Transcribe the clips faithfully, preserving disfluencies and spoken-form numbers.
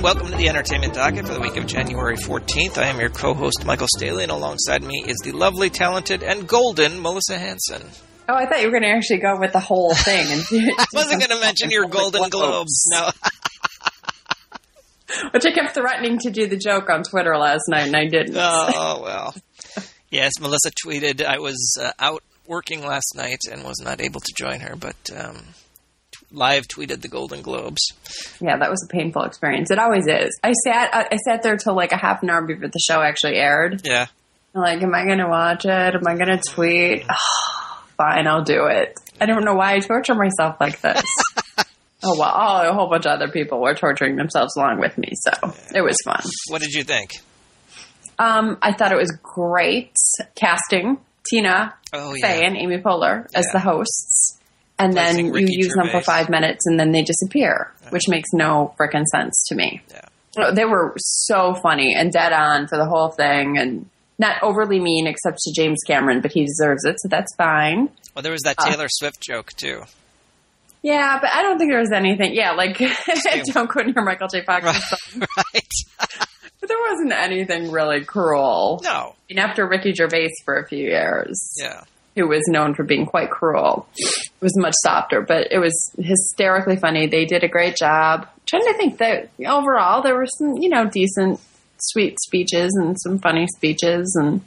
everyone. Welcome to the Entertainment Docket for the week of January fourteenth. I am your co-host, Michael Staley, and alongside me is the lovely, talented, and golden Melissa Hanson. Oh, I thought you were going to actually go with the whole thing. And I wasn't going to mention your Golden Globes. No. Which I kept threatening to do the joke on Twitter last night, and I didn't. Oh, well. Yes, Melissa tweeted, I was uh, out working last night and was not able to join her, but um, live tweeted the Golden Globes. Yeah, that was a painful experience. It always is. I sat I sat there till like a half an hour before the show actually aired. Yeah. I'm like, am I going to watch it? Am I going to tweet? Oh, fine, I'll do it. I don't know why I torture myself like this. Oh, well, oh, a whole bunch of other people were torturing themselves along with me, so it was fun. What did you think? Um, I thought it was great casting Tina oh, Fey yeah. and Amy Poehler as yeah. the hosts, and Placing then Ricky you use Gervais. them for five minutes and then they disappear, yeah. which makes no frickin' sense to me. Yeah. They were so funny and dead on for the whole thing, and not overly mean except to James Cameron, but he deserves it, so that's fine. Well, there was that Taylor uh, Swift joke, too. Yeah, but I don't think there was anything. Yeah, like, don't go near Michael J. Fox. Right. right. But there wasn't anything really cruel. No. And after Ricky Gervais for a few years, yeah, who was known for being quite cruel, it was much softer, but it was hysterically funny. They did a great job. I'm trying to think that overall there were some, you know, decent, sweet speeches and some funny speeches, and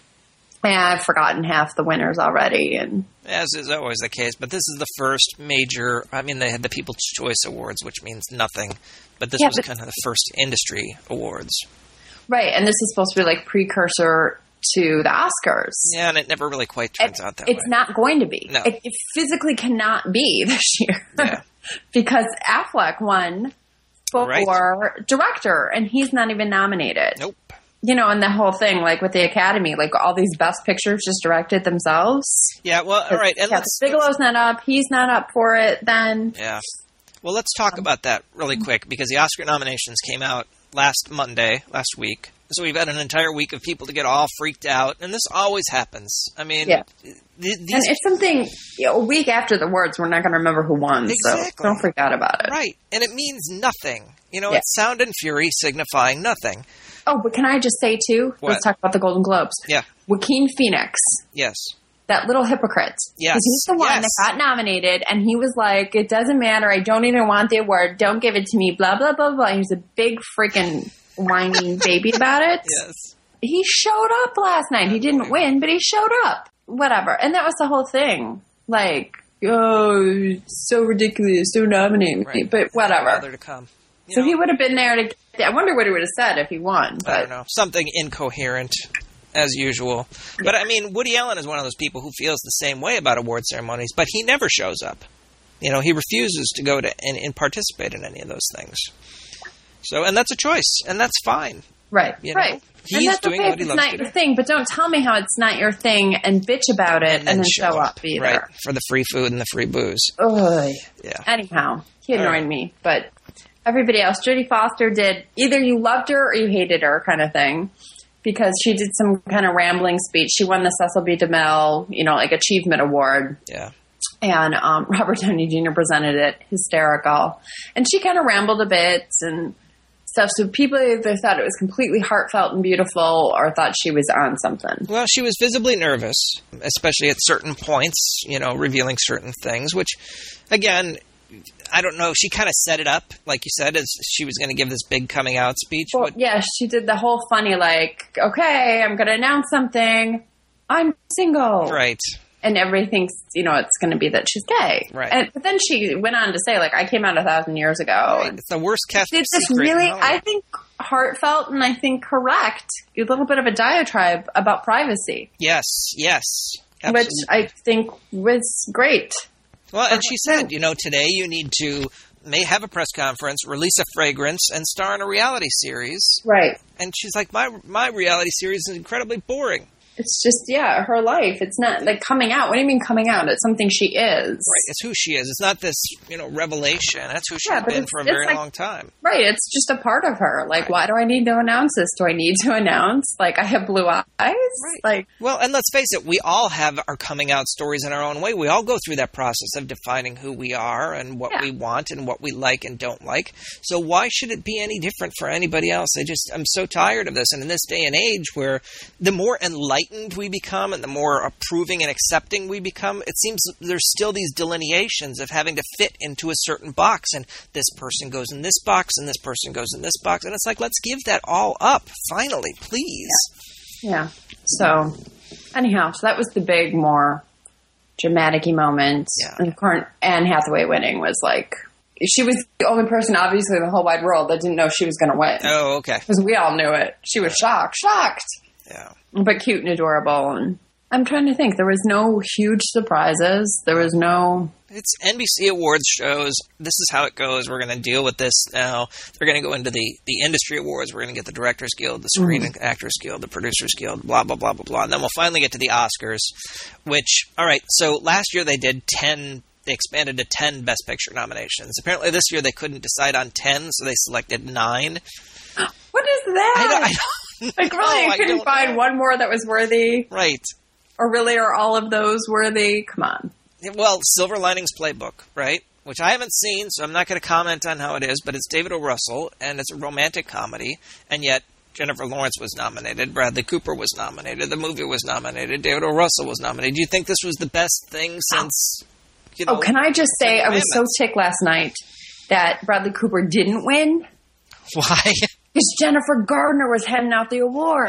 yeah, I've forgotten half the winners already. And as is always the case, but this is the first major, I mean, they had the People's Choice Awards, which means nothing, but this yeah, was but, kind of the first industry awards. Right, and this is supposed to be like precursor to the Oscars. Yeah, and it never really quite turns it, out that it's way. It's not going to be. No. It, it physically cannot be this year. Yeah. Because Affleck won for right. director, and he's not even nominated. Nope. You know, and the whole thing, like with the Academy, like all these best pictures just directed themselves. Yeah, well, all right. And yeah, let's, Bigelow's not up. He's not up for it then. Yeah. Well, let's talk about that really quick, because the Oscar nominations came out last Monday, last week. So we've had an entire week of people to get all freaked out, and this always happens. I mean, yeah. th- these... and if something, you know, a week after the awards, we're not going to remember who won, exactly. so don't freak out about it. Right, and it means nothing. You know, yeah. it's sound and fury signifying nothing. Oh, but can I just say, too, what? let's talk about the Golden Globes. Yeah. Joaquin Phoenix. Yes. That little hypocrite. Yes. Because he's the one yes. that got nominated, and he was like, it doesn't matter, I don't even want the award, don't give it to me, blah, blah, blah, blah. He was a big freaking whiny baby about it. Yes. He showed up last night. He didn't win, but he showed up. Whatever. And that was the whole thing. Like, oh, so ridiculous, so nominate me. Right. But whatever. Rather to come. You so know, he would have been there to... I wonder what he would have said if he won. But I don't know. Something incoherent, as usual. Yeah. But, I mean, Woody Allen is one of those people who feels the same way about award ceremonies, but he never shows up. You know, he refuses to go to and, and participate in any of those things. So, and that's a choice, and that's fine. Right, you know? right. He's and that's doing okay what he if it's loves not to your do. thing, but don't tell me how it's not your thing and bitch about it and, and then, then show, show up, up either. right, for the free food and the free booze. Ugh. Yeah. Anyhow, he annoyed right. me, but everybody else, Jodie Foster did either you loved her or you hated her kind of thing, because she did some kind of rambling speech. She won the Cecil B. DeMille, you know, like achievement award. Yeah. And um, Robert Downey Junior presented it, hysterical. And she kind of rambled a bit and stuff. So people either thought it was completely heartfelt and beautiful or thought she was on something. Well, she was visibly nervous, especially at certain points, you know, revealing certain things, which, again, I don't know. She kind of set it up, like you said, as she was going to give this big coming out speech. Well, but- yeah, she did the whole funny, like, okay, I'm going to announce something. I'm single. Right. And everything's, you know, it's going to be that she's gay. Right. And, but then she went on to say, like, I came out a thousand years ago. Right. It's the worst kept It's this secret in really, Hollywood. I think, heartfelt and I think correct, a little bit of a diatribe about privacy. Yes, yes. Absolutely. Which I think was great. Well, and she said, you know, today you need to may have a press conference, release a fragrance, and star in a reality series. Right. And she's like, my my reality series is incredibly boring. It's just, yeah, her life. It's not like coming out. What do you mean coming out? It's something she is. Right. It's who she is. It's not this, you know, revelation. That's who she's Yeah, but been it's- for a it's very like- long time. Right. It's just a part of her. Like, why do I need to announce this? Do I need to announce, like, I have blue eyes? Right. Like, Well, and let's face it, we all have our coming out stories in our own way. We all go through that process of defining who we are and what Yeah. we want and what we like and don't like. So why should it be any different for anybody else? I just, I'm so tired of this. And in this day and age where the more enlightened we become and the more approving and accepting we become, it seems there's still these delineations of having to fit into a certain box. And this person goes in this box and this person goes in this box. And it's like, let's give that all up, finally, please. yeah. So, anyhow, so that was the big, more dramatic moment. Yeah. And of course, Anne Hathaway winning was like, she was the only person, obviously, in the whole wide world that didn't know she was going to win. Oh, okay. Because we all knew it. She was shocked, shocked. Yeah. But cute and adorable. And I'm trying to think. There was no huge surprises. There was no... It's N B C Awards shows. This is how it goes. We're going to deal with this now. They're going to go into the, the industry awards. We're going to get the Directors Guild, the Screen Mm-hmm. Actors Guild, the Producers Guild, blah, blah, blah, blah, blah. And then we'll finally get to the Oscars, which, all right, so last year they did ten, they expanded to ten Best Picture nominations. Apparently this year they couldn't decide on ten, so they selected nine. What is that? I don't, I don't like, really, know. you I couldn't don't find know. one more that was worthy? Right. Or really are all of those worthy? Come on. Well, Silver Linings Playbook, right? Which I haven't seen, so I'm not going to comment on how it is, but it's David O. Russell, and it's a romantic comedy, and yet Jennifer Lawrence was nominated, Bradley Cooper was nominated, the movie was nominated, David O. Russell was nominated. Do you think this was the best thing since, you know... Oh, can I just say, I was so Commandments? ticked last night that Bradley Cooper didn't win Why? because Jennifer Gardner was handing out the award.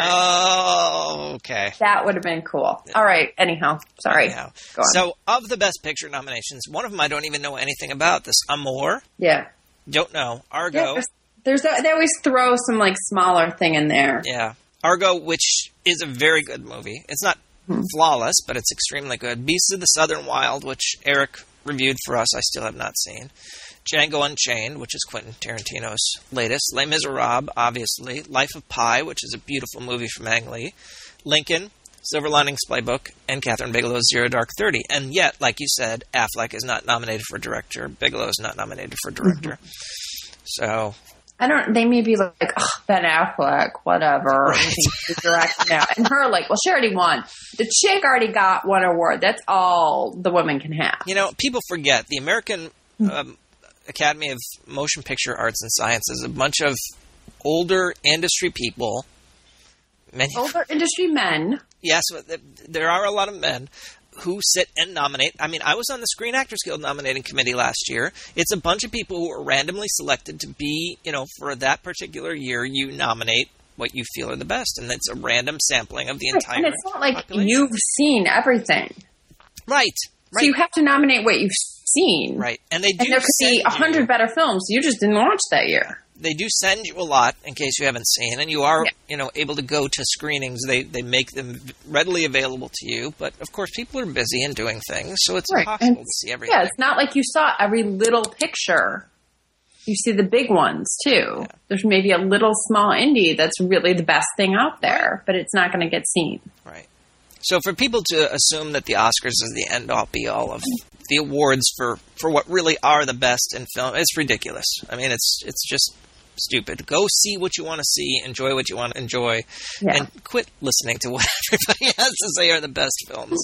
Oh, okay. That would have been cool. All right. Anyhow, sorry. Anyhow. Go on. So, of the Best Picture nominations, one of them I don't even know anything about. This Amour, yeah. don't know. Argo, Yeah, there's, there's a, they always throw some like smaller thing in there. yeah. Argo, which is a very good movie. It's not flawless, but it's extremely good. Beasts of the Southern Wild, which Eric reviewed for us, I still have not seen. Django Unchained, which is Quentin Tarantino's latest. Les Miserables, obviously. Life of Pi, which is a beautiful movie from Ang Lee. Lincoln, Silver Linings Playbook, and Catherine Bigelow's Zero Dark Thirty. And yet, like you said, Affleck is not nominated for director. Bigelow is not nominated for director. Mm-hmm. So... I don't. They may be like, oh, Ben Affleck, whatever. Right. He's directing now, and her like, well, she already won. The chick already got one award. That's all the woman can have. You know, people forget the American um, Academy of Motion Picture Arts and Sciences is a bunch of older industry people. Many, Older industry men. yes, there are a lot of men who sit and nominate. I mean, I was on the Screen Actors Guild nominating committee last year. It's a bunch of people who are randomly selected to be, you know, for that particular year, you nominate what you feel are the best. And it's a random sampling of the entire And it's not like population. you've seen everything. Right, right, So you have to nominate what you've seen. right. And they do And there could send be a you- hundred better films you just didn't watch that year. They do send you a lot in case you haven't seen, and you are, Yeah. you know, able to go to screenings. They they make them readily available to you, but of course, people are busy and doing things, so it's Right. impossible And- to see everything. Yeah, it's not like you saw every little picture. You see the big ones too. Yeah. There's maybe a little small indie that's really the best thing out there, but it's not going to get seen. Right. So for people to assume that the Oscars is the end all be all of the awards for, for what really are the best in film, it's ridiculous. I mean, it's it's just stupid. Go see what you want to see, enjoy what you want to enjoy, Yeah. and quit listening to what everybody has to say are the best films.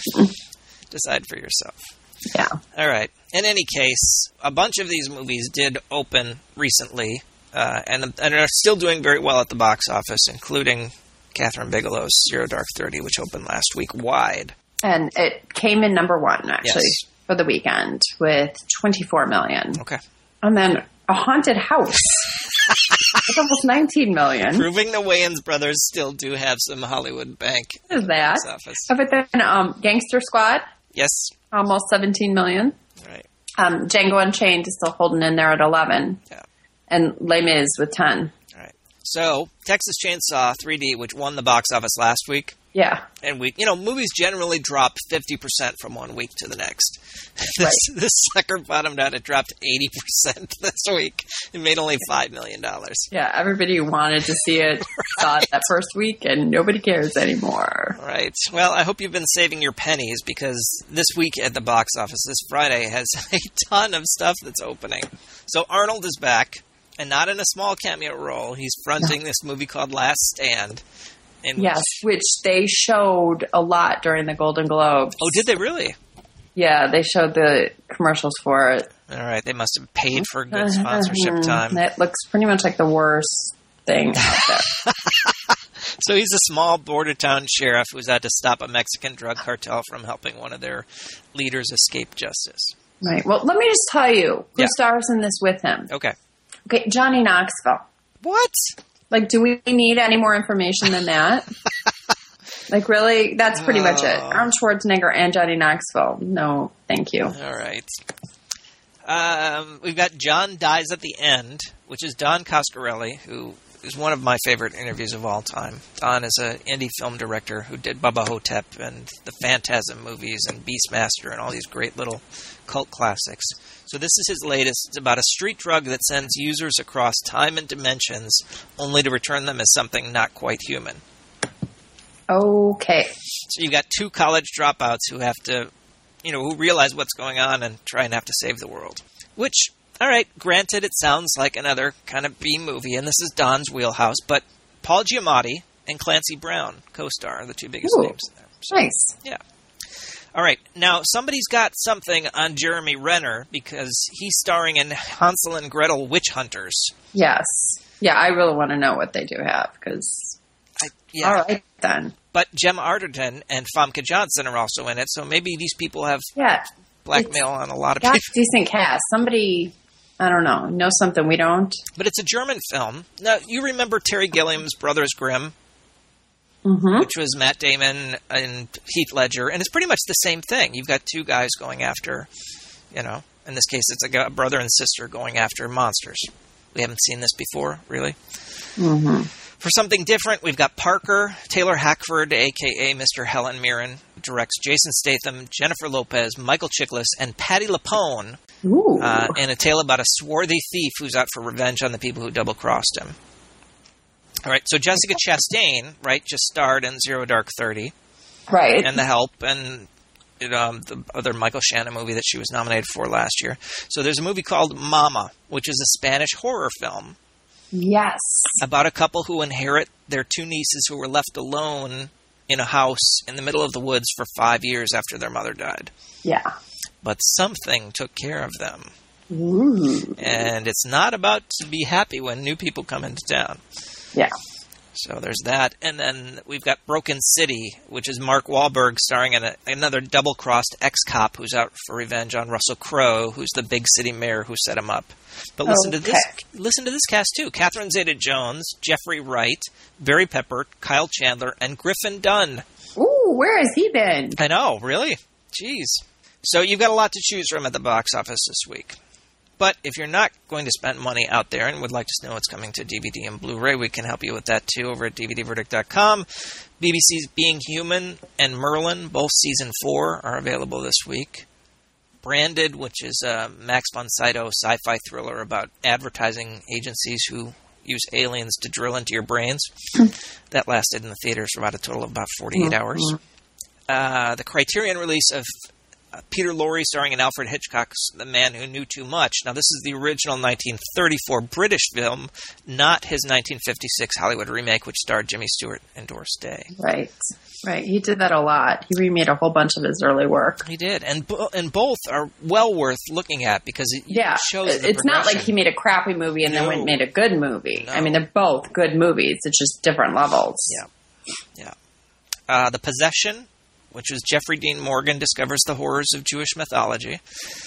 Decide for yourself. Yeah. All right. In any case, a bunch of these movies did open recently, uh, and and are still doing very well at the box office, including Catherine Bigelow's Zero Dark Thirty, which opened last week wide. And it came in number one, actually, Yes. for the weekend with twenty-four million. Okay. And then A Haunted House with almost nineteen million. Proving the Wayans brothers still do have some Hollywood bank What is that? box office. Oh, but then um, Gangster Squad, Yes. almost seventeen million. Right. Um, Django Unchained is still holding in there at eleven. Yeah. And Les Mis with ten. All right. So, Texas Chainsaw three D, which won the box office last week. Yeah. And we, you know, movies generally drop fifty percent from one week to the next. This, Right. this sucker bottomed out. It dropped eighty percent this week. It made only five million dollars. Yeah, everybody who wanted to see it saw it that first week, and nobody cares anymore. Right. Well, I hope you've been saving your pennies, because this week at the box office, this Friday, has a ton of stuff that's opening. So Arnold is back, and not in a small cameo role. He's fronting this movie called Last Stand. In Yes, which, which they showed a lot during the Golden Globes. oh, did they really? Yeah, they showed the commercials for it. All right. They must have paid for good sponsorship time. It looks pretty much like the worst thing out there. So he's a small border town sheriff who's had to stop a Mexican drug cartel from helping one of their leaders escape justice. Right. Well, let me just tell you who Yeah. stars in this with him. Okay. Okay, Johnny Knoxville. What? Like, do we need any more information than that? Like, really? That's pretty much it. Oh. Arnold Schwarzenegger and Johnny Knoxville. No, thank you. All right. Um, we've got John Dies at the End, which is Don Coscarelli, who is one of my favorite interviews of all time. Don is an indie film director who did Bubba Hotep and the Phantasm movies and Beastmaster and all these great little cult classics. So this is his latest. It's about a street drug that sends users across time and dimensions only to return them as something not quite human. Okay. So you got two college dropouts who have to, you know, who realize what's going on and try and have to save the world. Which, all right, granted, it sounds like another kind of B movie, and this is Don's wheelhouse, but Paul Giamatti and Clancy Brown co-star are the two biggest Ooh, names there. So, nice. yeah. All right, now somebody's got something on Jeremy Renner because he's starring in Hansel and Gretel Witch Hunters. Yes. Yeah, I really want to know what they do have, because... I, yeah. All right, then. But Gemma Arterton and Famke Johnson are also in it, so maybe these people have Yeah. blackmail on a lot of Got people. decent cast. Somebody, I don't know, know something we don't. But it's a German film. Now, you remember Terry Gilliam's Brothers Grimm, Mm-hmm. which was Matt Damon and Heath Ledger, and it's pretty much the same thing. You've got two guys going after, you know, in this case it's a brother and sister going after monsters. We haven't seen this before, really. Mm-hmm. For something different, we've got Parker, Taylor Hackford, a k a. Mister Helen Mirren, directs Jason Statham, Jennifer Lopez, Michael Chiklis, and Patti LuPone Ooh. uh, in a tale about a swarthy thief who's out for revenge on the people who double-crossed him. All right, so Jessica Chastain, right, just starred in Zero Dark Thirty right. and The Help and um, the other Michael Shannon movie that she was nominated for last year. So there's a movie called Mama, which is a Spanish horror film Yes. about a couple who inherit their two nieces who were left alone in a house in the middle of the woods for five years after their mother died. Yeah. But something took care of them. Ooh. And it's not about to be happy when new people come into town. Yeah. So there's that. And then we've got Broken City, which is Mark Wahlberg starring in a, another double-crossed ex-cop who's out for revenge on Russell Crowe, who's the big city mayor who set him up. But listen Okay. to this listen to this cast, too. Catherine Zeta-Jones, Jeffrey Wright, Barry Pepper, Kyle Chandler, and Griffin Dunn. Ooh, where has he been? I know, really? Jeez. So you've got a lot to choose from at the box office this week. But if you're not going to spend money out there and would like to know what's coming to D V D and Blu-ray, we can help you with that too over at D V D verdict dot com. B B C's Being Human and Merlin, both season four, are available this week. Branded, which is a Max von Sydow sci-fi thriller about advertising agencies who use aliens to drill into your brains. That lasted in the theaters for about a total of about forty-eight hours. Uh, the Criterion release of Uh, Peter Lorre starring in Alfred Hitchcock's The Man Who Knew Too Much. Now, this is the original nineteen thirty-four British film, not his nineteen fifty-six Hollywood remake, which starred Jimmy Stewart and Doris Day. Right. Right. He did that a lot. He remade a whole bunch of his early work. He did, and bo- and both are well worth looking at because it Yeah. shows the It's not like progression. he made a crappy movie and then No. went and made a good movie. No. I mean, they're both good movies. It's just different levels. Yeah. Yeah. Uh, The Possession, which was Jeffrey Dean Morgan discovers the horrors of Jewish mythology.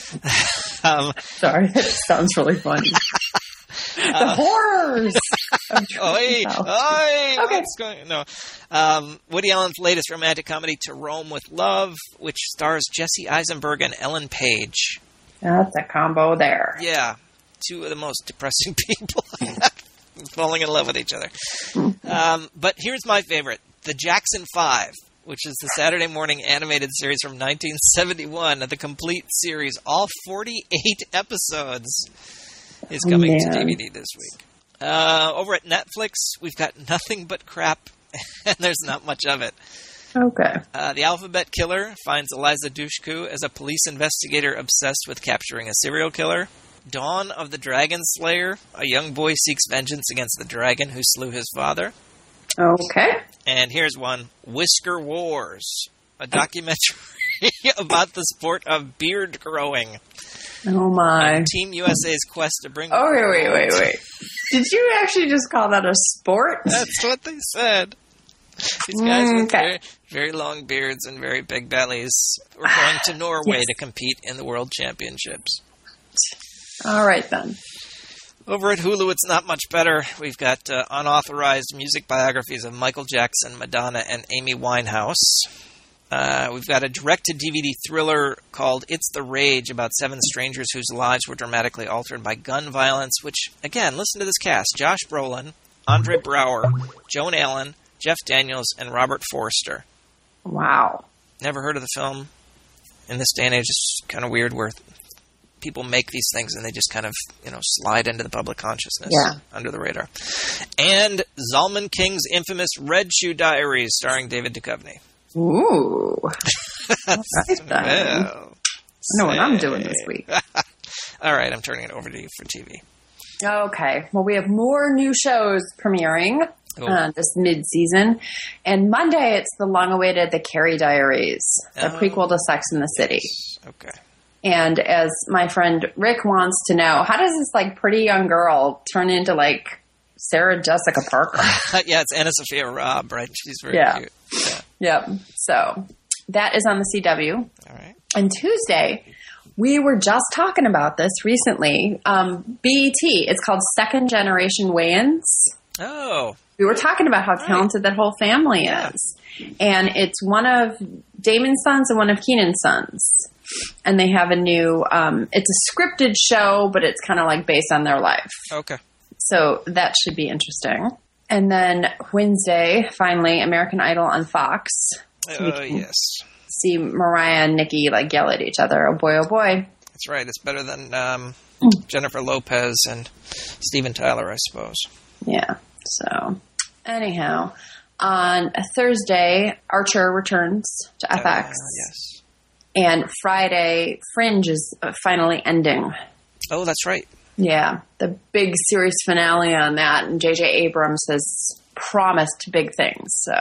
um, Sorry, that sounds really funny. the horrors. of Oi, Jewish oi, Okay. what's going? No, um, Woody Allen's latest romantic comedy, To Rome with Love, which stars Jesse Eisenberg and Ellen Page. That's a combo there. Yeah, two of the most depressing people. falling in love with each other. Um, but here's my favorite, The Jackson Five, which is the Saturday morning animated series from nineteen seventy-one. The complete series, all forty-eight episodes, is coming oh, to D V D this week. Uh, over at Netflix, we've got Nothing But Crap, and there's not much of it. Okay. Uh, the Alphabet Killer finds Eliza Dushku as a police investigator obsessed with capturing a serial killer. Dawn of the Dragon Slayer, a young boy seeks vengeance against the dragon who slew his father. Okay. And here's one, Whisker Wars, a documentary about the sport of beard growing. Oh, my. And Team U S A's quest to bring... Oh, wait, wait, wait, wait. Did you actually just call that a sport? That's what they said. These guys with okay. very, very long beards and very big bellies were going to Norway yes. to compete in the World Championships. All right, then. Over at Hulu, it's not much better. We've got uh, unauthorized music biographies of Michael Jackson, Madonna, and Amy Winehouse. Uh, we've got a direct-to-D V D thriller called It's the Rage about seven strangers whose lives were dramatically altered by gun violence, which, again, listen to this cast. Josh Brolin, Andre Braugher, Joan Allen, Jeff Daniels, and Robert Forster. Wow. Never heard of the film. In this day and age, it's kind of weird where people make these things and they just kind of, you know, slide into the public consciousness yeah. under the radar. And Zalman King's infamous Red Shoe Diaries, starring David Duchovny. Ooh. That's right, then. Well, I know what I'm doing this week. All right, I'm turning it over to you for T V. Okay. Well, we have more new shows premiering uh, this mid-season. And Monday, it's the long-awaited The Carrie Diaries, the oh. prequel to Sex and the City. Okay. And as my friend Rick wants to know, how does this, like, pretty young girl turn into, like, Sarah Jessica Parker? Yeah, it's Anna Sophia Robb, right? She's very yeah. cute. Yeah. Yep. So that is on the C W. All right. And Tuesday, we were just talking about this recently. Um, B E T, it's called Second Generation Wayans. Oh. We were talking about how talented right. that whole family yeah. is. And it's one of Damon's sons and one of Keenan's sons. And they have a new, um, it's a scripted show, but it's kind of like based on their life. Okay. So that should be interesting. And then Wednesday, finally, American Idol on Fox. Oh, uh, yes. See Mariah and Nikki like yell at each other. Oh boy, oh boy. That's right. It's better than um, Jennifer Lopez and Steven Tyler, I suppose. Yeah. So, anyhow, on a Thursday, Archer returns to F X. Uh, yes. And Friday, Fringe is finally ending. Oh, that's right. Yeah, the big series finale on that, and J J Abrams has promised big things. So,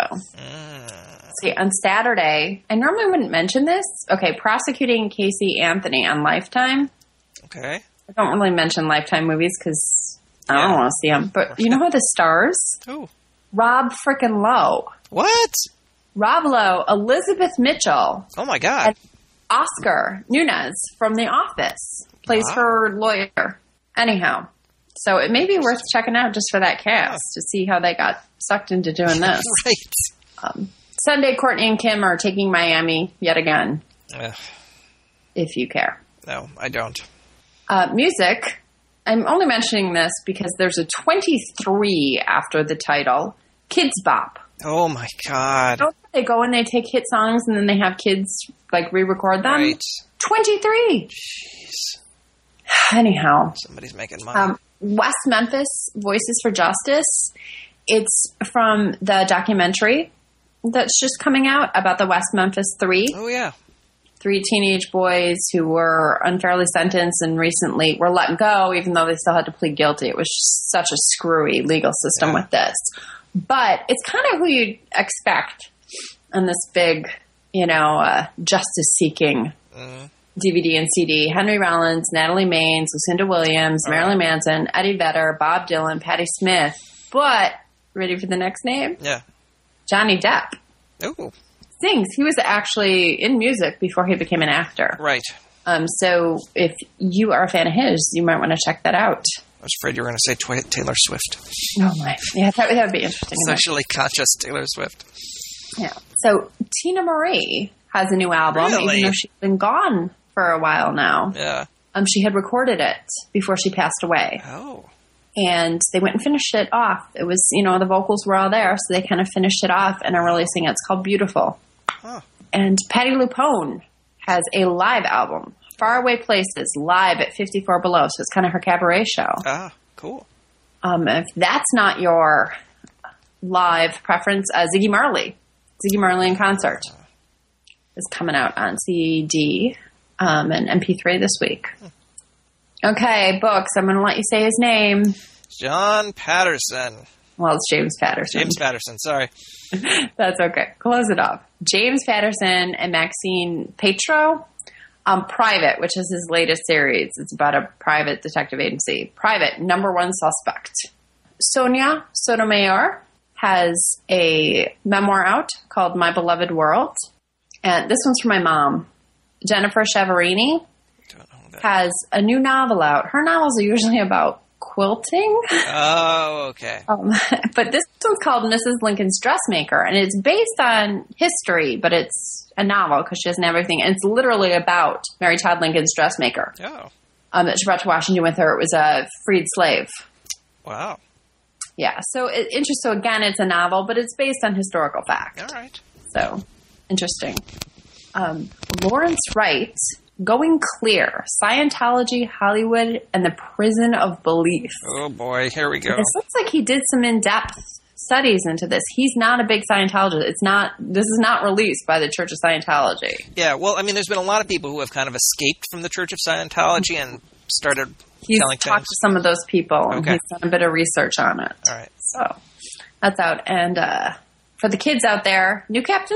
mm. see, on Saturday, I normally wouldn't mention this. Okay, Prosecuting Casey Anthony on Lifetime. Okay. I don't really mention Lifetime movies because I yeah. don't want to see them. But you know who the stars? Who? Rob frickin' Lowe. What? Rob Lowe, Elizabeth Mitchell. Oh, my God. And Oscar Nunez from The Office plays wow. her lawyer. Anyhow, so it may be worth checking out just for that cast oh. to see how they got sucked into doing this. Right. Um, Sunday, Courtney and Kim are taking Miami yet again, Ugh. if you care. No, I don't. Uh, music, I'm only mentioning this because there's a twenty-three after the title, Kids Bop. Oh, my God. Don't they go and they take hit songs and then they have kids, like, re-record them? Right. twenty-three. Jeez. Anyhow. Somebody's making money. Um, West Memphis, Voices for Justice. It's from the documentary that's just coming out about the West Memphis Three. Oh, yeah. Three teenage boys who were unfairly sentenced and recently were let go, even though they still had to plead guilty. It was such a screwy legal system yeah. with this. But it's kind of who you'd expect on this big, you know, uh, justice-seeking mm. D V D and C D. Henry Rollins, Natalie Maines, Lucinda Williams, All Marilyn right. Manson, Eddie Vedder, Bob Dylan, Patti Smith. But, ready for the next name? Yeah. Johnny Depp. Oh. Sings. He was actually in music before he became an actor. Right. Um. So, if you are a fan of his, you might want to check that out. I was afraid you were going to say Twi- Taylor Swift. Oh, my. Yeah, that, that would be interesting. Socially conscious Taylor Swift. Yeah. So, Tina Marie has a new album, really? even though she's been gone for a while now. Yeah. Um, she had recorded it before she passed away. Oh. And they went and finished it off. It was, you know, the vocals were all there, so they kind of finished it off and are releasing it. It's called Beautiful. Huh. And Patti LuPone has a live album, Faraway Places, live at fifty-four Below. So it's kind of her cabaret show. Ah, cool. Um, if that's not your live preference, uh, Ziggy Marley. Ziggy Marley in concert is coming out on C D um, and M P three this week. Okay, books. I'm going to let you say his name. John Patterson. Well, it's James Patterson. James Patterson, sorry. That's okay. Close it off. James Patterson and Maxine Petro. Um, Private, which is his latest series. It's about a private detective agency. Private, number one suspect. Sonia Sotomayor has a memoir out called My Beloved World. And this one's for my mom. Jennifer Chiaverini has a new novel out. Her novels are usually about quilting. Oh, okay. Um, but this one's called Missus Lincoln's Dressmaker, and it's based on history, but it's a novel because she doesn't have everything. And it's literally about Mary Todd Lincoln's dressmaker. Oh. Um, that she brought to Washington with her. It was a freed slave. Wow. Yeah. So it, interest. So again, it's a novel, but it's based on historical fact. All right. So interesting. Um, Lawrence Wright. Going Clear, Scientology, Hollywood, and the Prison of Belief. Oh, boy. Here we go. It looks like he did some in-depth studies into this. He's not a big Scientologist. It's not. This is not released by the Church of Scientology. Yeah, well, I mean, there's been a lot of people who have kind of escaped from the Church of Scientology and started He's telling talked things. to some of those people, and Okay. he's done a bit of research on it. All right. So that's out. And uh, for the kids out there, new Captain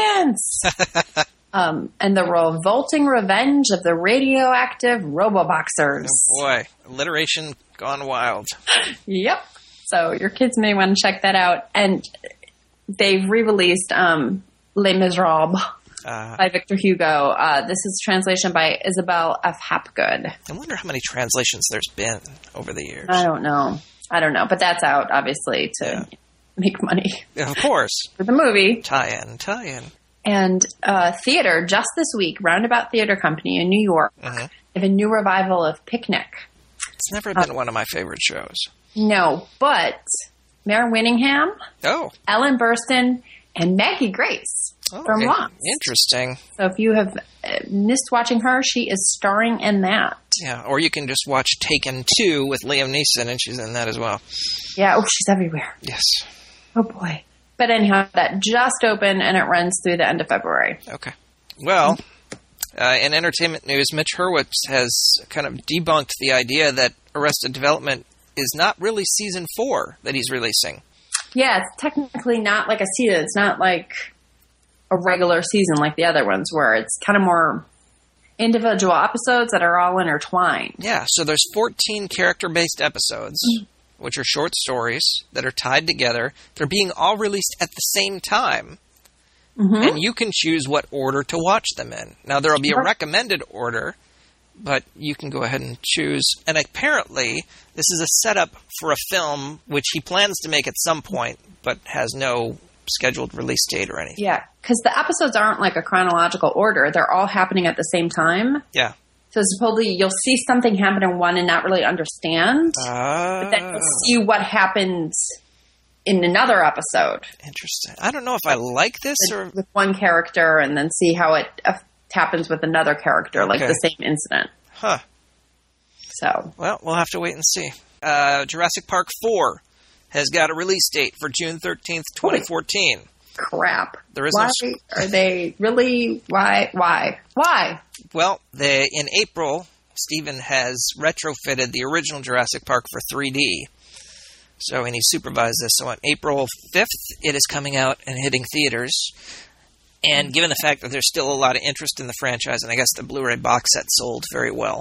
Underpants! Um, and the revolting revenge of the radioactive Roboboxers. Oh, boy. Alliteration gone wild. Yep. So your kids may want to check that out. And they've re-released um, Les Miserables Uh, by Victor Hugo. Uh, this is translation by Isabel F. Hapgood. I wonder how many translations there's been over the years. I don't know. I don't know. But that's out, obviously, to Yeah. make money Of course. for the movie. Tie-in, tie-in. And uh, theater, just this week, Roundabout Theater Company in New York, Mm-hmm. have a new revival of Picnic. It's never been uh, one of my favorite shows. No, but Mare Winningham, Oh. Ellen Burstyn, and Maggie Grace Oh, from in- Lost. Interesting. So if you have uh, missed watching her, she is starring in that. Yeah, or you can just watch Taken two with Liam Neeson, and she's in that as well. Yeah, oh, she's everywhere. Yes. Oh, boy. But anyhow, that just opened, and it runs through the end of February. Okay. Well, uh, in entertainment news, Mitch Hurwitz has kind of debunked the idea that Arrested Development is not really season four that he's releasing. Yeah, it's technically not like a season. It's not like a regular season like the other ones, where it's kind of more individual episodes that are all intertwined. Yeah, so there's fourteen character-based episodes, mm-hmm. which are short stories that are tied together. They're being all released at the same time, mm-hmm. and you can choose what order to watch them in. Now, there will be a recommended order, but you can go ahead and choose. And apparently, this is a setup for a film which he plans to make at some point, but has no scheduled release date or anything. Yeah, because the episodes aren't like a chronological order. They're all happening at the same time. Yeah. So supposedly you'll see something happen in one and not really understand. Uh, but then you'll see what happens in another episode. Interesting. I don't know if I like this with, or... with one character, and then see how it uh, happens with another character, like okay. the same incident. Huh. So. Well, we'll have to wait and see. Uh, Jurassic Park four has got a release date for June thirteenth, twenty fourteen. Crap. There is why no... are they really? Why? Why? Why? Well, they, in April, Steven has retrofitted the original Jurassic Park for three D. So, and he supervised this. So on April fifth, it is coming out and hitting theaters. And given the fact that there's still a lot of interest in the franchise, and I guess the Blu-ray box set sold very well,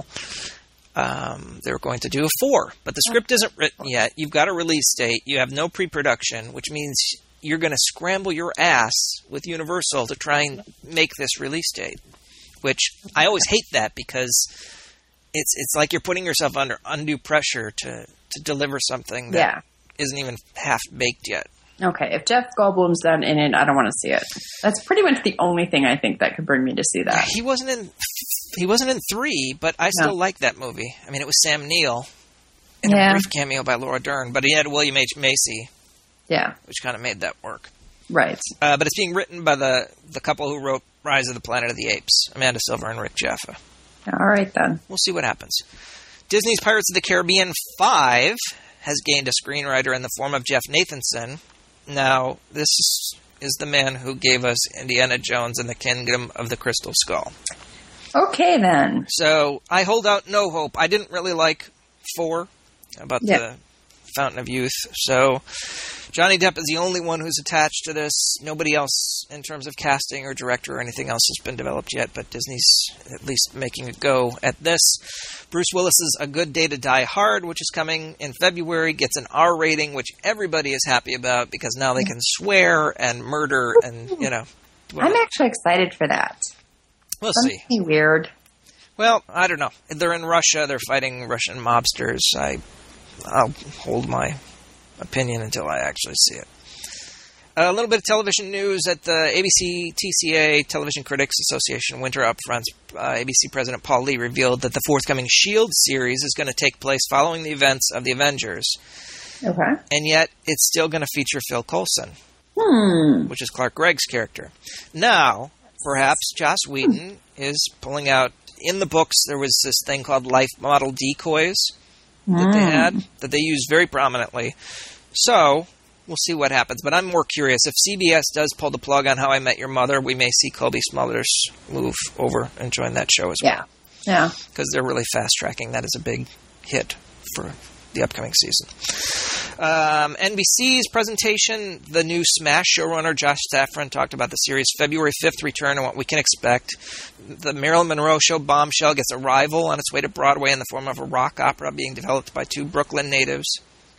um, they're going to do a four. But the script isn't written yet. You've got a release date. You have no pre-production, which means you're going to scramble your ass with Universal to try and make this release date. Which I always hate that, because it's it's like you're putting yourself under undue pressure to, to deliver something that yeah. isn't even half baked yet. Okay, if Jeff Goldblum's done in it, I don't want to see it. That's pretty much the only thing I think that could bring me to see that. He wasn't in he wasn't in three, but I still no. like that movie. I mean, it was Sam Neill, and Yeah. a brief cameo by Laura Dern. But he had William H. Macy, Yeah. which kind of made that work. Right. Uh, but it's being written by the, the couple who wrote Rise of the Planet of the Apes, Amanda Silver and Rick Jaffa. All right, then. We'll see what happens. Disney's Pirates of the Caribbean five has gained a screenwriter in the form of Jeff Nathanson. Now, this is the man who gave us Indiana Jones and the Kingdom of the Crystal Skull. Okay, then. So, I hold out no hope. I didn't really like four, about Yeah. the Fountain of Youth. So, Johnny Depp is the only one who's attached to this. Nobody else, in terms of casting or director or anything else, has been developed yet, but Disney's at least making a go at this. Bruce Willis's A Good Day to Die Hard, which is coming in February, gets an R rating, which everybody is happy about because now they can swear and murder and, you know. I'm actually excited for that. We'll see. Something weird. Well, I don't know. They're in Russia. They're fighting Russian mobsters. I, I'll hold my opinion until I actually see it. A little bit of television news at the A B C T C A Television Critics Association Winter Upfronts. Uh, A B C President Paul Lee revealed that the forthcoming SHIELD series is going to take place following the events of the Avengers. Okay. And yet, it's still going to feature Phil Coulson, Hmm. which is Clark Gregg's character. Now, perhaps Joss Whedon is pulling out... In the books, there was this thing called life model decoys that they had, that they use very prominently. So, we'll see what happens. But I'm more curious. If C B S does pull the plug on How I Met Your Mother, we may see Colby Smulders move over and join that show as Yeah. well. Yeah. Because they're really fast-tracking. That is a big hit for the upcoming season. Um, N B C's presentation, the new Smash showrunner Josh Safran talked about the series' February fifth return and what we can expect. The Marilyn Monroe show Bombshell gets a rival on its way to Broadway in the form of a rock opera being developed by two Brooklyn natives.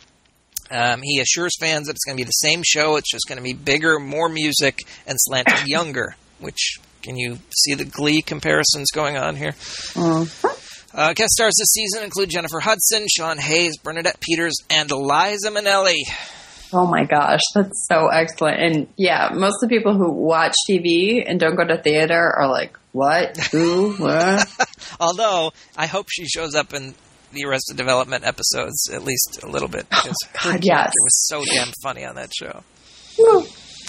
Um, he assures fans that it's going to be the same show. It's just going to be bigger, more music, and slanted younger. Which, can you see the Glee comparisons going on here? Mm-hmm. Uh, guest stars this season include Jennifer Hudson, Sean Hayes, Bernadette Peters, and Liza Minnelli. Oh my gosh, that's so excellent. And yeah, most of the people who watch T V and don't go to theater are like, what? Who? What? Although, I hope she shows up in the Arrested Development episodes at least a little bit. Because Oh, her God, character yes. was so damn funny on that show. Woo.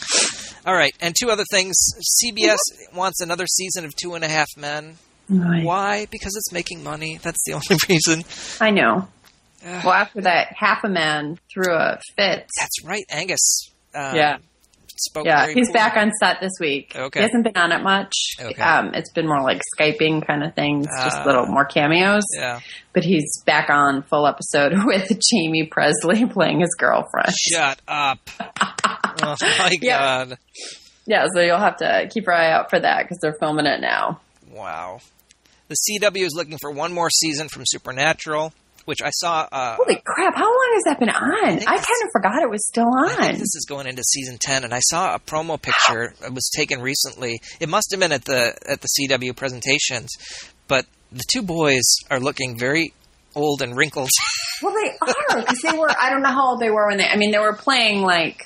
All right, and two other things. C B S wants another season of Two and a Half Men. Right. Why? Because it's making money. That's the only reason. I know. Ugh. Well, after that, half a man threw a fit. That's right. Angus um, Yeah. spoke Yeah, very he's poorly. back on set this week. Okay. He hasn't been on it much. Okay. Um, it's been more like Skyping kind of things, just Ah. little more cameos. Yeah. But he's back on full episode with Jamie Presley playing his girlfriend. Shut up. Oh, my Yeah. God. Yeah, so you'll have to keep your eye out for that because they're filming it now. Wow. The C W is looking for one more season from Supernatural, which I saw... Uh, Holy crap, how long has that been on? I, think kind it's- of forgot it was still I think on. this is going into season ten, and I saw a promo picture that was taken recently. It must have been at the at the C W presentations, but the two boys are looking very old and wrinkled. Well, they are, because they were, I don't know how old they were when they, I mean, they were playing like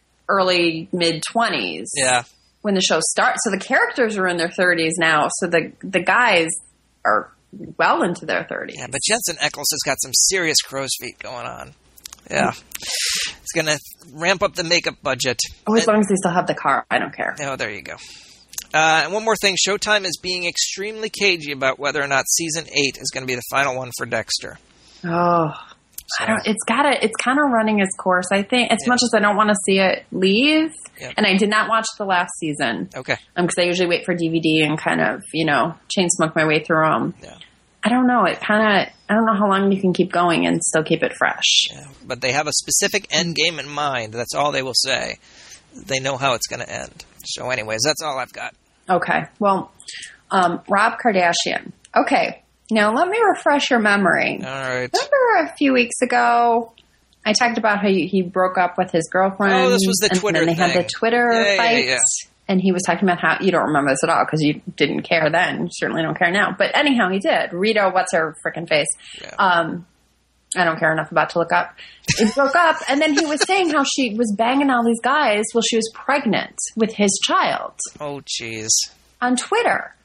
early, mid-twenties. Yeah. When the show starts. So the characters are in their thirties now, so the the guys are well into their thirties. Yeah, but Jensen Ackles has got some serious crow's feet going on. Yeah. It's going to ramp up the makeup budget. Oh, as long as they still have the car, I don't care. Oh, there you go. Uh, and one more thing, Showtime is being extremely cagey about whether or not season eight is going to be the final one for Dexter. Oh, So, I don't. It's gotta. It's kind of running its course. I think, as Yeah. much as I don't want to see it leave, Yeah. and I did not watch the last season. okay. Um, because I usually wait for D V D and kind of, you know, chain smoke my way through them. Yeah. I don't know. It kind of. I don't know how long you can keep going and still keep it fresh. Yeah. But they have a specific end game in mind. That's all they will say. They know how it's going to end. So anyways, that's all I've got. Okay. Well, um, Rob Kardashian. Okay. Now let me refresh your memory. All right. Remember a few weeks ago, I talked about how he, he broke up with his girlfriend. Oh, this was the and Twitter then they thing. had the Twitter Yeah, yeah, fight. yeah. And he was talking about how, you don't remember this at all because you didn't care then. You certainly don't care now. But anyhow, he did. Rita, what's her freaking face? Yeah. Um, I don't care enough about to look up. It broke up. And then he was saying how she was banging all these guys while she was pregnant with his child Oh, jeez. on Twitter.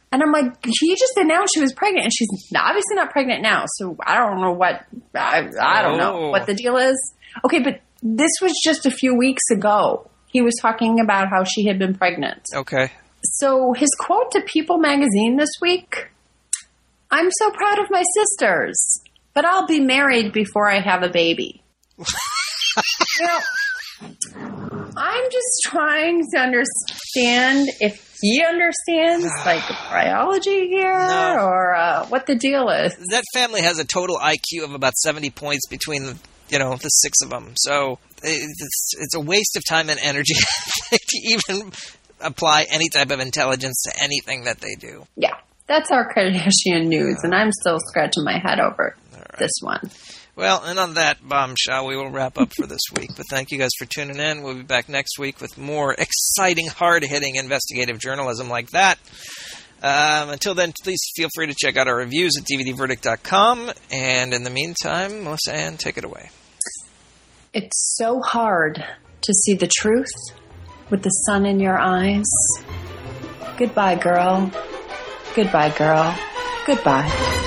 And I'm like, he just announced she was pregnant, and she's obviously not pregnant now. So I don't know what, I, I don't know Oh. what the deal is. Okay, but this was just a few weeks ago. He was talking about how she had been pregnant. Okay. So his quote to People magazine this week, I'm so proud of my sisters, but I'll be married before I have a baby. You know, I'm just trying to understand if he understands, like, biology here No. or uh, what the deal is. That family has a total I Q of about seventy points between the, you know, the six of them. So it's, it's a waste of time and energy to even apply any type of intelligence to anything that they do. Yeah, that's our Kardashian news, and I'm still scratching my head over this one. Well, and on that bombshell, we will wrap up for this week. But thank you guys for tuning in. We'll be back next week with more exciting, hard-hitting investigative journalism like that. Um, until then, please feel free to check out our reviews at D V D verdict dot com. And in the meantime, Melissa Ann, take it away. It's so hard to see the truth with the sun in your eyes. Goodbye, girl. Goodbye, girl. Goodbye.